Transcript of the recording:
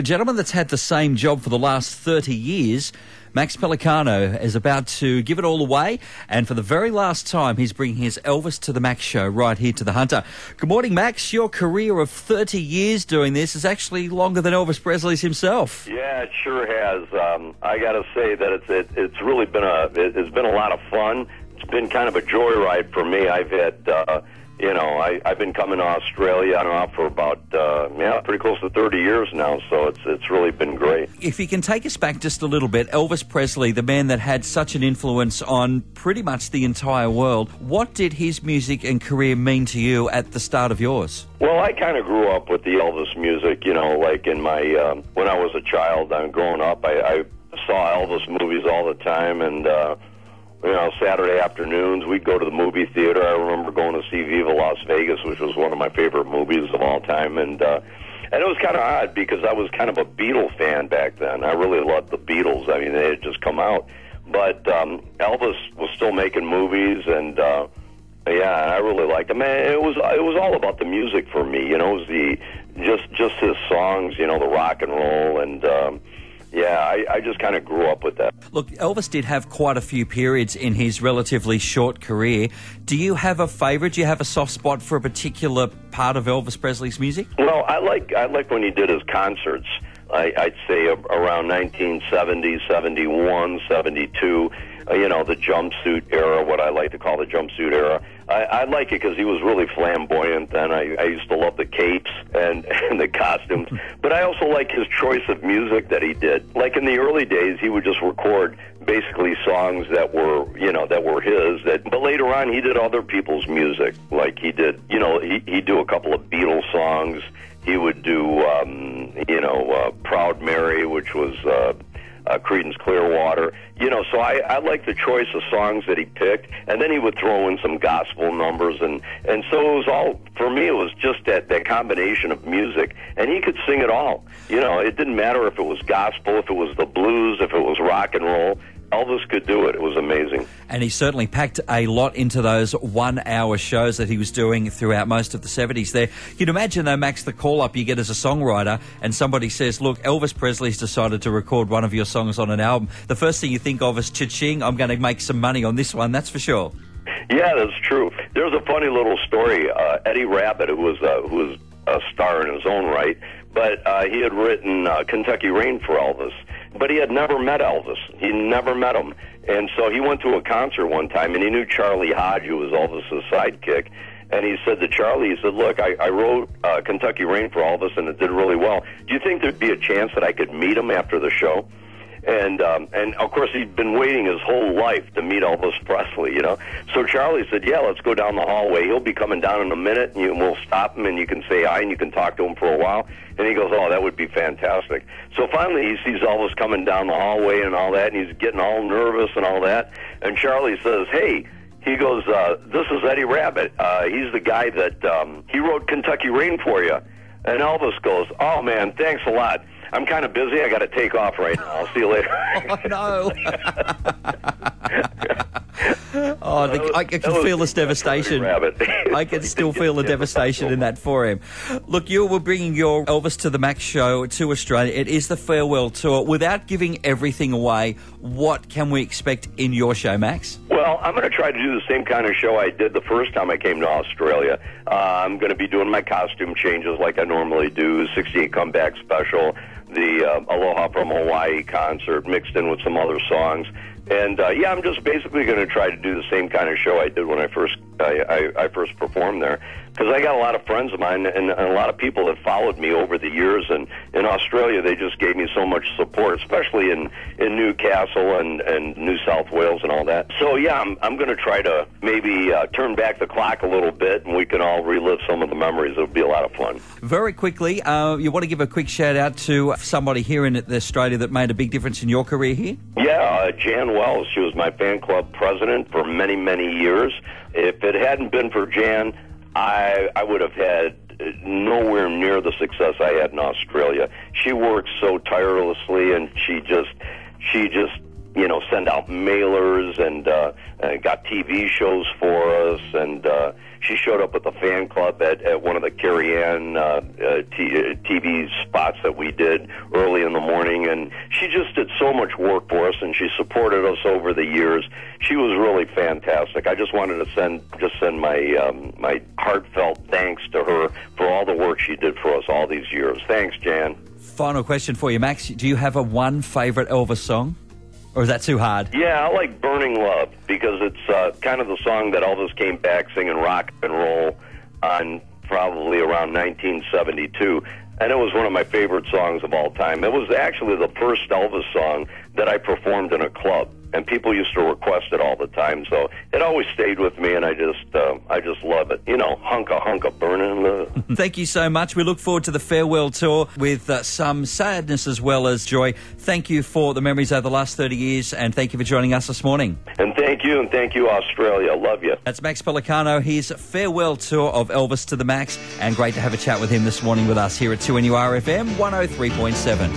A gentleman that's had the same job for the last 30 years, Max Pellicano, is about to give it all away, and for the very last time, he's bringing his Elvis to the Max show right here to the Hunter. Good morning, Max. Your career of 30 years doing this is actually longer than Elvis Presley's himself. Yeah, it sure has. I got to say that it's really been it's been a lot of fun. It's been kind of a joyride for me. I've had I've been coming to Australia on and off for about pretty close to 30 years now, so it's really been great. If you can take us back just a little bit, Elvis Presley, the man that had such an influence on pretty much the entire world, what did his music and career mean to you at the start of yours? Well, I kind of grew up with the Elvis music, like in my when I was a child. Growing up, I saw Elvis movies all the time, and Saturday afternoons, we'd go to the movie theater. I remember going to see Viva Las Vegas, which was one of my favorite movies of all time. And it was kind of odd because I was kind of a Beatle fan back then. I really loved the Beatles. I mean, they had just come out. But Elvis was still making movies, and I really liked him. It was all about the music for me. It was just his songs, the rock and roll, and I just kind of grew up with that. Look, Elvis did have quite a few periods in his relatively short career. Do you have a favourite? Do you have a soft spot for a particular part of Elvis Presley's music? Well, I like when he did his concerts. I'd say around 1970, 71, 72, the jumpsuit era, what I like to call the jumpsuit era. I like it because he was really flamboyant then. I used to love the capes and the costumes. But I also like his choice of music that he did. Like in the early days, he would just record basically songs that were, that were his. But later on, he did other people's music. Like he did, he'd do a couple of Beatles songs. He would do, Proud Mary, which was Creedence Clearwater. So I like the choice of songs that he picked, and then he would throw in some gospel numbers, and so it was all, for me, it was just that combination of music, and he could sing it all. It didn't matter if it was gospel, if it was the blues, if it was rock and roll. Elvis could do it. It was amazing. And he certainly packed a lot into those 1 hour shows that he was doing throughout most of the 70s there. You'd imagine, though, Max, the call-up you get as a songwriter and somebody says, look, Elvis Presley's decided to record one of your songs on an album. The first thing you think of is, cha-ching, I'm going to make some money on this one, that's for sure. Yeah, that's true. There's a funny little story. Eddie Rabbitt, who was a star in his own right, but he had written Kentucky Rain for Elvis. But he had never met Elvis. He never met him. And so he went to a concert one time, and he knew Charlie Hodge, who was Elvis's sidekick. And he said to Charlie, he said, look, I wrote Kentucky Rain for Elvis, and it did really well. Do you think there'd be a chance that I could meet him after the show? And of course, he'd been waiting his whole life to meet Elvis Presley, So Charlie said, yeah, let's go down the hallway. He'll be coming down in a minute, and we'll stop him, and you can say hi, and you can talk to him for a while. And he goes, oh, that would be fantastic. So finally, he sees Elvis coming down the hallway and all that, and he's getting all nervous and all that. And Charlie says, hey, he goes, this is Eddie Rabbitt. He's the guy that he wrote Kentucky Rain for you. And Elvis goes, oh, man, thanks a lot. I'm kind of busy. I got to take off right now. I'll see you later. Oh, no. I can feel this devastation. I can still feel the devastation in that for him. Look, you were bringing your Elvis to the Max show to Australia. It is the farewell tour. Without giving everything away, what can we expect in your show, Max? Well, I'm going to try to do the same kind of show I did the first time I came to Australia. I'm going to be doing my costume changes like I normally do, 68 Comeback Special, the Aloha from Hawaii concert mixed in with some other songs. And, I'm just basically going to try to do the same kind of show I did when I first performed there. Because I got a lot of friends of mine and a lot of people that followed me over the years. And in Australia, they just gave me so much support, especially in Newcastle and New South Wales and all that. So, I'm going to try to maybe turn back the clock a little bit, and we can all relive some of the memories. It'll be a lot of fun. Very quickly, you want to give a quick shout-out to somebody here in Australia that made a big difference in your career here? Yeah, Jan Wells. She was my fan club president for many, many years. If it hadn't been for Jan, I would have had nowhere near the success I had in Australia. She worked so tirelessly, and she just send out mailers and got TV shows for us. And she showed up with the fan club at one of the Carrie Ann TV spots that we did early in the morning. And she just did so much work for us, and she supported us over the years. She was really fantastic. I just wanted to send my heartfelt thanks to her for all the work she did for us all these years. Thanks, Jan. Final question for you, Max. Do you have one favourite Elvis song? Or is that too hard? Yeah, I like Burning Love because it's kind of the song that Elvis came back singing rock and roll on probably around 1972. And it was one of my favorite songs of all time. It was actually the first Elvis song that I performed in a club. And people used to request it all the time, so it always stayed with me, and I just love it. Hunka burning love. Thank you so much. We look forward to the farewell tour with some sadness as well as joy. Thank you for the memories over the last 30 years, and thank you for joining us this morning. And thank you, Australia. Love you. That's Max Pellicano. His farewell tour of Elvis to the Max, and great to have a chat with him this morning with us here at 2NURFM 103.7.